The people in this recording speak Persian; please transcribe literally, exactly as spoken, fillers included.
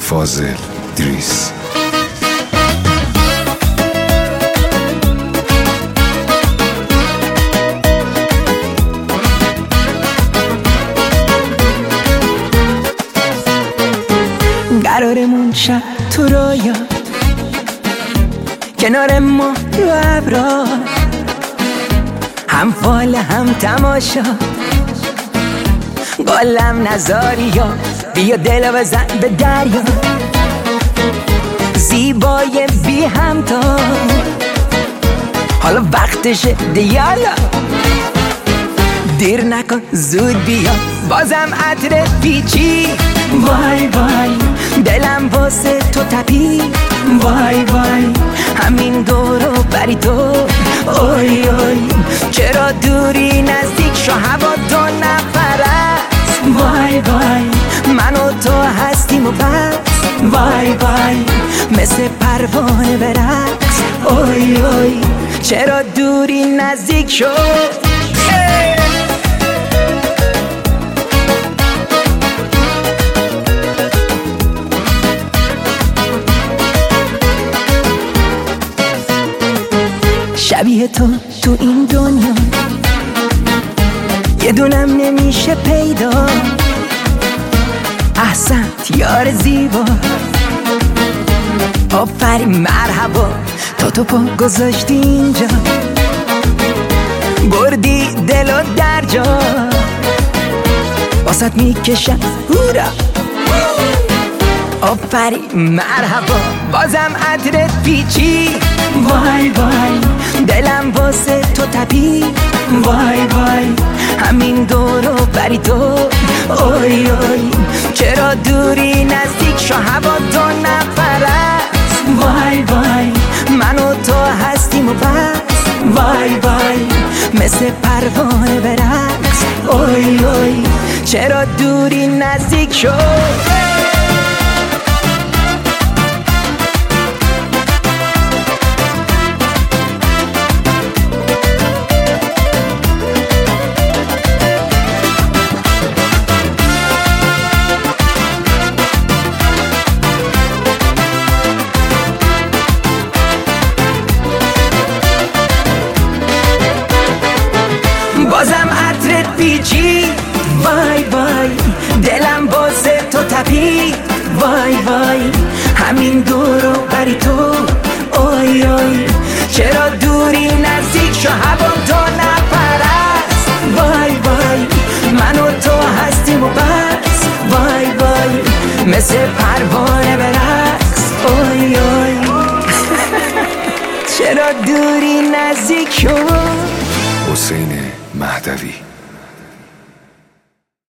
فاضل دریس. قرارمون شب تو رویا، کنار ما رو ابرا، هم فال هم تماشا، قلم نذاری یا بیا دل بزن به دریا، زیبای بی همتا، حالا وقتشه دیالا، دیر نکن زود بیا، بازم عطر پیچی، وای وای دلم واسه تو تپی، وای وای همین دورو بری تو، اوی اوی چرا دوری نزدیک شو هوا تو نپرست، وای وای من و تو هستیم و بس، وای وای مثل پروانه برقص، اوی اوی چرا دوری نزدیک شو. شبیه تو تو این دنیا یه دونم نمیشه پیدا، احسنت یار زیبا، آفرین مرحبا، تا تو پا گذاشتی اینجا، بردی دل و در جا، واسط میکشم هورا، آفرین مرحبا، بازم عطرت پیچی، وای وای دلم واسه تو تپی، وای وای همین دورو بری تو، اوی اوی چرا دوری نزدیک شو هوا تو نپرست، وای وای من و تو هستیم و بس، وای وای مثل پروانه برقص، اوی اوی چرا دوری نزدیک شو. بازم عطرت پیچی، وای وای دلم واسه تو تپی، وای وای همین دورو بری تو، اوی اوی چرا دوری نزدیک شو هوا تو نپرست، وای وای من و تو هستیم و بس، وای وای مثل پروانه برقص، اوی اوی چرا دوری نزدیک شو. حسین مهدوی.